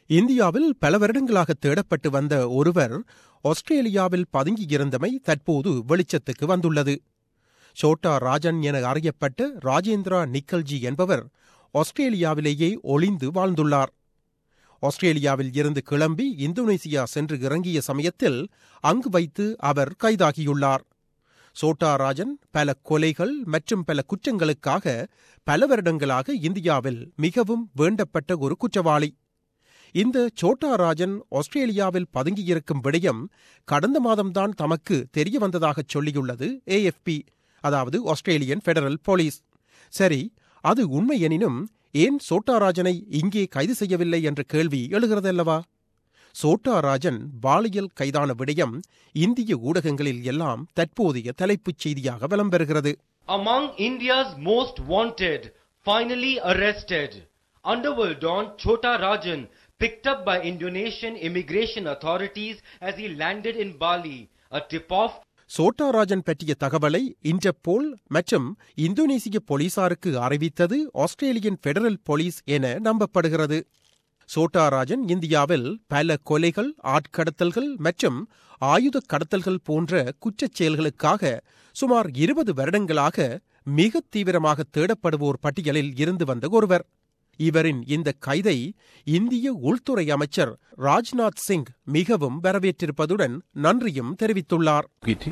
இந்தியாவில் பல வருடங்களாக தேடப்பட்டு வந்த ஒருவர் ஆஸ்திரேலியாவில் பதுங்கியிருந்தமை தற்போது வெளிச்சத்துக்கு வந்துள்ளது. சோட்டா ராஜன் என அறியப்பட்ட ராஜேந்திரா நிக்கல்ஜி என்பவர் ஆஸ்திரேலியாவிலேயே ஒளிந்து வாழ்ந்துள்ளார். ஆஸ்திரேலியாவில் இருந்து கிளம்பி இந்தோனேசியா சென்று இறங்கிய சமயத்தில் அங்கு வைத்து அவர் கைதாகியுள்ளார். சோட்டா ராஜன் பல கொலைகள் மற்றும் பல குற்றங்களுக்காக பல வருடங்களாக இந்தியாவில் மிகவும் வேண்டப்பட்ட ஒரு குற்றவாளி. இந்த சோட்டா ராஜன் ஆஸ்திரேலியாவில் பதுங்கியிருக்கும் விடயம் கடந்த மாதம்தான் தமக்கு தெரிய வந்ததாக சொல்லியுள்ளது AFP, அதாவது ஆஸ்திரேலியன் பெடரல் போலீஸ். சரி, அது உண்மை எனினும் ஏன் சோட்டா ராஜனை இங்கே கைது செய்யவில்லை என்ற கேள்வி எழுகிறதல்லவா? சோட்டா ராஜன் பாலியல் கைதான விடயம் இந்திய ஊடகங்களில் எல்லாம் தற்போதைய தலைப்புச் செய்தியாக வலம் பெறுகிறது. Among India's most wanted, finally arrested, underworld don Chota Rajan picked up by Indonesian immigration authorities as he landed in Bali. A tip-off. Chhota Rajan பற்றிய தகவலை இன்டர்போல் மற்றும் இந்தோனேசிய போலீசாருக்கு அறிவித்தது ஆஸ்திரேலியன் பெடரல் போலீஸ் என நம்பப்படுகிறது. சோட்டா ராஜன் இந்தியாவில் பல கொலைகள், ஆட்கடத்தல்கள் மற்றும் ஆயுத கடத்தல்கள் போன்ற குற்றச் செயல்களுக்காக சுமார் 20 வருடங்களாக மிக தீவிரமாக தேடப்படுவோர் பட்டியலில் இருந்து வந்த ஒருவர். இவரின் இந்த கைதை இந்திய உள்துறை அமைச்சர் ராஜ்நாத் சிங் மிகவும் வரவேற்றிருப்பதுடன் நன்றியும் தெரிவித்துள்ளார்.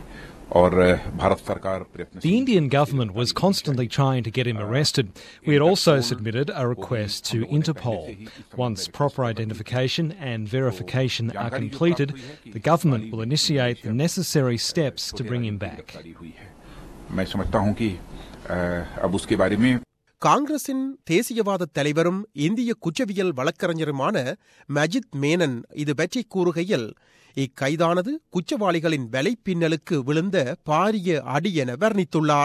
The Indian government was constantly trying to get him arrested. We had also submitted a request to Interpol. Once proper identification and verification are completed, the government will initiate the necessary steps to bring him back. காங்கிரசின் தேசியவாத தலைவரும் இந்திய குற்றவியல் வழக்கறிஞருமான மஜித் மேனன் இது பற்றி கூறுகையில், இக்கைதானது குற்றவாளிகளின் வலைப்பின்னலுக்கு விழுந்த பாரிய அடி என வர்ணித்துள்ளார்.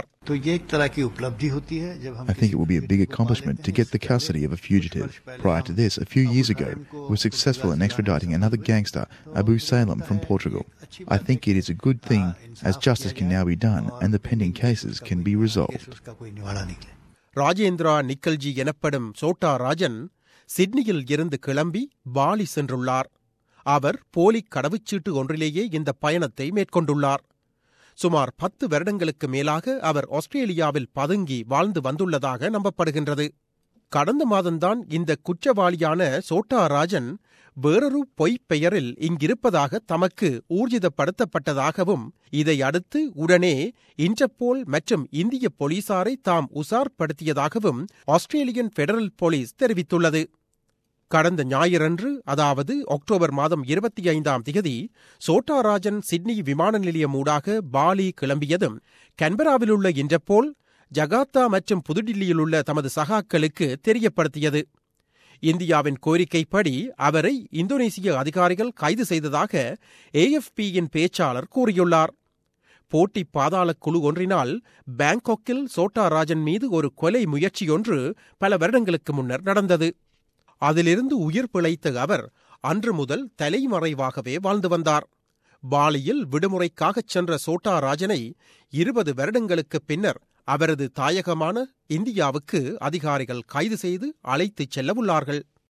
I think it will be a big accomplishment to get the custody of a fugitive. Prior to this, a few years ago, we were successful in extraditing another gangster, Abu Salem, from Portugal. I think it is a good thing as justice can now be done and the pending cases can be resolved. Rajendra நிக்கல்ஜி எனப்படும் சோட்டா ராஜன் சிட்னியில் இருந்து கிளம்பி poly சென்றுள்ளார். அவர் போலி கடவுச்சீட்டு ஒன்றிலேயே இந்த பயணத்தை மேற்கொண்டுள்ளார். சுமார் 10 வருடங்களுக்கு மேலாக அவர் ஆஸ்திரேலியாவில் பதுங்கி வாழ்ந்து வந்துள்ளதாக நம்பப்படுகின்றது. கடந்த மாதம்தான் இந்த குற்றவாளியான சோட்டா ராஜன் வேறொரு பொய்ப் பெயரில் இங்கிருப்பதாக தமக்கு ஊர்ஜிதப்படுத்தப்பட்டதாகவும், இதை அடுத்து உடனே இன்டர்போல் மற்றும் இந்திய போலீசாரை தாம் உசார்படுத்தியதாகவும் ஆஸ்திரேலியன் பெடரல் போலீஸ் தெரிவித்துள்ளது. கடந்த ஞாயிறன்று, அதாவது அக்டோபர் மாதம் 25ஆம் தேதி, சோட்டா ராஜன் சிட்னி விமான நிலையம் ஊடாக பாலி கிளம்பியதும் கன்பராவிலுள்ள இன்டர்போல் ஜகார்த்தா மற்றும் புதுடில்லியில் உள்ள தமது சகாக்களுக்கு தெரியப்படுத்தியது. இந்தியாவின் கோரிக்கைப்படி அவரை இந்தோனேசிய அதிகாரிகள் கைது செய்ததாக AFPயின் பேச்சாளர் கூறியுள்ளார். போட்டி பாதாள குழு ஒன்றினால் பாங்காக்கில் சோட்டா ராஜன் மீது ஒரு கொலை முயற்சியொன்று பல வருடங்களுக்கு முன்னர் நடந்தது. அதிலிருந்து உயிர் பிழைத்த அவர் அன்று முதல் தலைமறைவாகவே வாழ்ந்து வந்தார். பாலியில் விடுமுறைக்காகச் சென்ற சோட்டா ராஜனை 20 வருடங்களுக்கு பின்னர் அவரது தாயகமான இந்தியாவுக்கு அதிகாரிகள் கைது செய்து அழைத்துச் செல்லவுள்ளார்கள்.